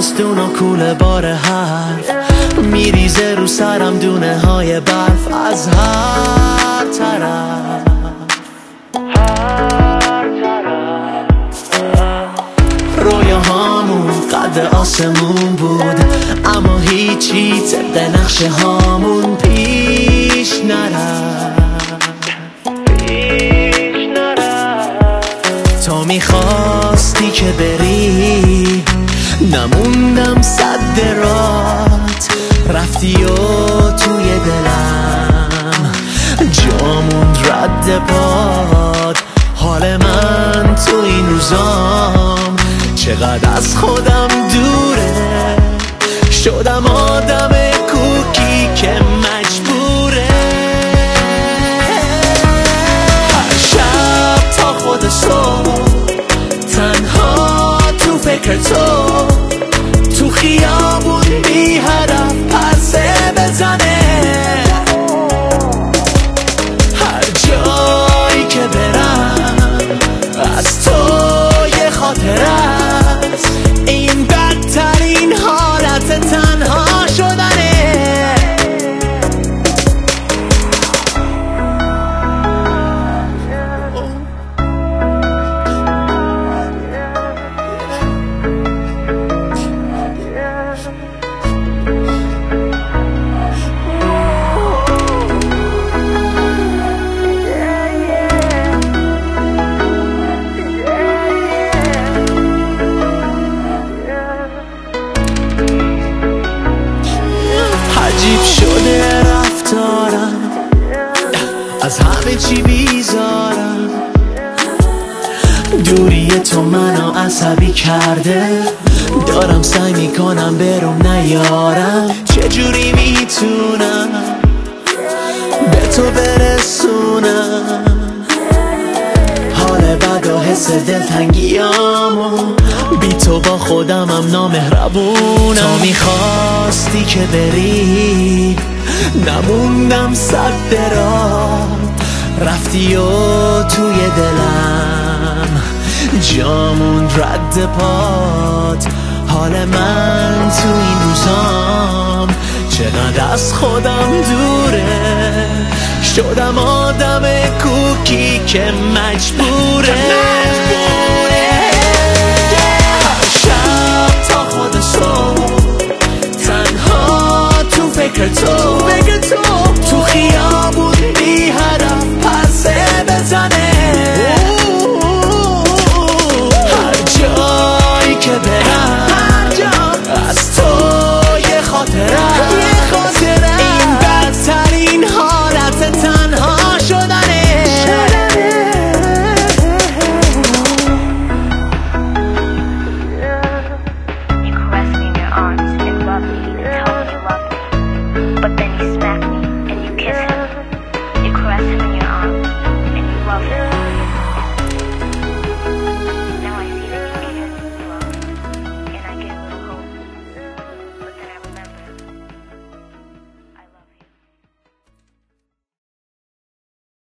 زمستون و کوله بار حرف میریزه رو سرم دونه های برف از هر طرف. رویاهامون قد آسمون بود اما هیچی طبق نقشه هامون پیش نرفت. تو میخواستی که بری نموندم صد رات، رفتی و توی دلم جامون رد پاد. حال من تو این روزام چقدر از خودم دوره، شدم آدم کوکی که مجبوره هر شب تا خود صبح تنها تو فکر تو خیابون بی هدف پرسه بزنه. هر جایی که برم از تو یه خاطر است، این بدترین حالت تنها شدنه. عجیب شده رفتارم، از همه چی بیزارم. دوری تو منو عصبی کرده، دارم سعی میکنم بروم نیارم. چجوری میتونم به تو برسونم حال بد و حس دلتنگیامو، بی تو با خودمم نامهربونم. تو میخواستی که بری نموندم صد رات، رفتی و توی دلم جامون رد پات. حال من تو این روزام چقدر از خودم دوره، شدم آدم کوکی که مجبوره